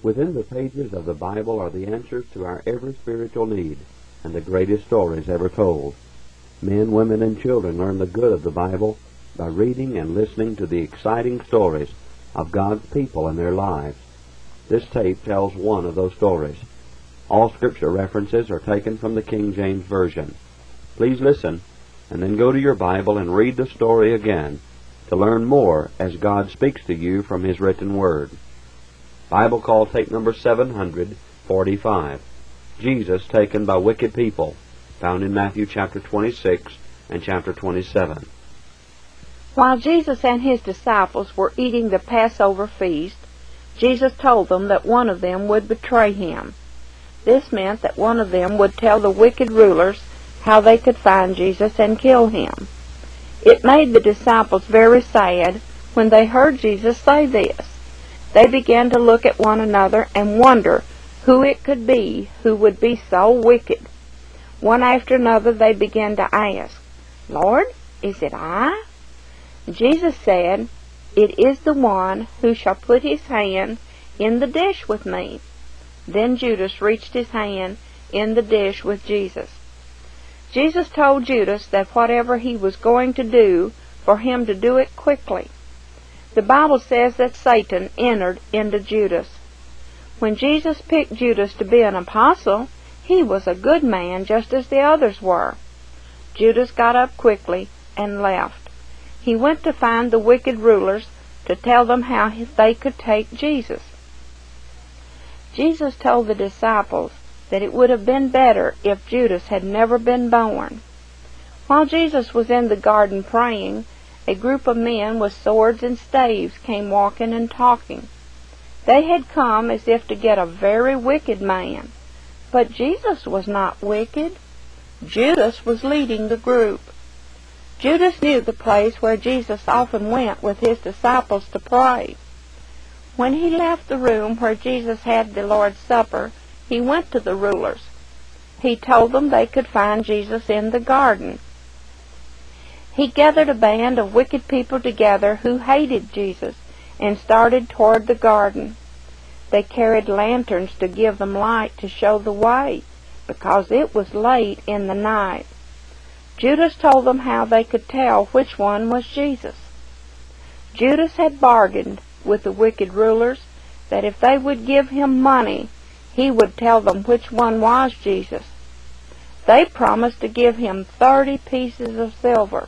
Within the pages of the Bible are the answers to our every spiritual need and the greatest stories ever told. Men, women, and children learn the good of the Bible by reading and listening to the exciting stories of God's people and their lives. This tape tells one of those stories. All scripture references are taken from the King James Version. Please listen, and then go to your Bible and read the story again to learn more as God speaks to you from His written Word. Bible Call tape number 745. Jesus taken by wicked people, found in Matthew chapter 26 and chapter 27. While Jesus and His disciples were eating the Passover feast, Jesus told them that one of them would betray Him. This meant that one of them would tell the wicked rulers how they could find Jesus and kill Him. It made the disciples very sad when they heard Jesus say this. They began to look at one another and wonder who it could be who would be so wicked. One after another they began to ask, "Lord, is it I?" Jesus said, "It is the one who shall put his hand in the dish with me." Then Judas reached his hand in the dish with Jesus. Jesus told Judas that whatever he was going to do, for him to do it quickly. The Bible says that Satan entered into Judas. When Jesus picked Judas to be an apostle, he was a good man just as the others were. Judas got up quickly and left. He went to find the wicked rulers to tell them how they could take Jesus. Jesus told the disciples that it would have been better if Judas had never been born. While Jesus was in the garden praying, a group of men with swords and staves came walking and talking. They had come as if to get a very wicked man, but Jesus was not wicked. Judas was leading the group. Judas knew the place where Jesus often went with his disciples to pray. When he left the room where Jesus had the Lord's Supper, he went to the rulers. He told them they could find Jesus in the garden. He gathered a band of wicked people together who hated Jesus and started toward the garden. They carried lanterns to give them light to show the way, because it was late in the night. Judas told them how they could tell which one was Jesus. Judas had bargained with the wicked rulers that if they would give him money, he would tell them which one was Jesus. They promised to give him 30 pieces of silver.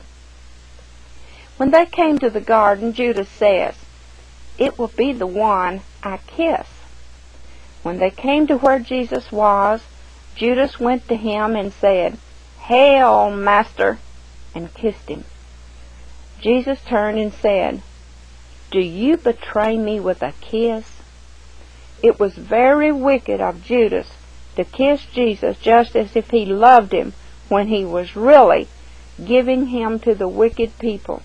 When they came to the garden, Judas says, "It will be the one I kiss." When they came to where Jesus was, Judas went to him and said, "Hail, Master," and kissed him. Jesus turned and said, "Do you betray me with a kiss?" It was very wicked of Judas to kiss Jesus just as if he loved him when he was really giving him to the wicked people.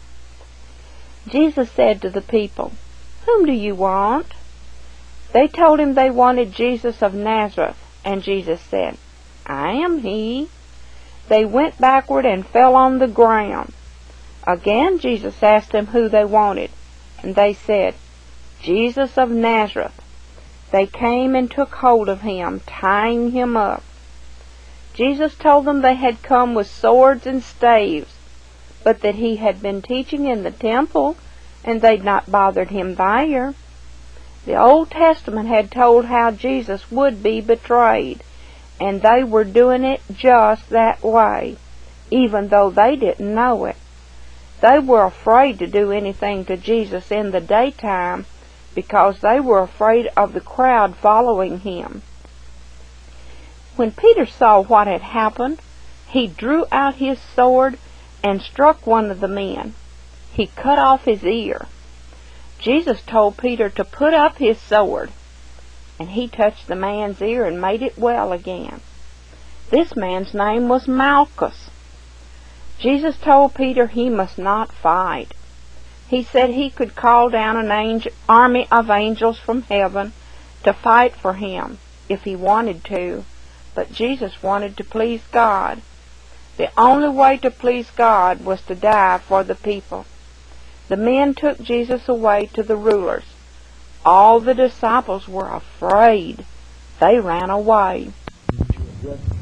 Jesus said to the people, "Whom do you want?" They told him they wanted Jesus of Nazareth, and Jesus said, "I am he." They went backward and fell on the ground. Again Jesus asked them who they wanted, and they said, "Jesus of Nazareth." They came and took hold of him, tying him up. Jesus told them they had come with swords and staves, but that he had been teaching in the temple, and they'd not bothered him there. The Old Testament had told how Jesus would be betrayed, and they were doing it just that way, even though they didn't know it. They were afraid to do anything to Jesus in the daytime because they were afraid of the crowd following him. When Peter saw what had happened, he drew out his sword and struck one of the men. He cut off his ear. Jesus told Peter to put up his sword, and he touched the man's ear and made it well again. This man's name was Malchus. Jesus told Peter he must not fight. He said he could call down an army of angels from heaven to fight for him if he wanted to, but Jesus wanted to please God. The only way to please God was to die for the people. The men took Jesus away to the rulers. All the disciples were afraid. They ran away.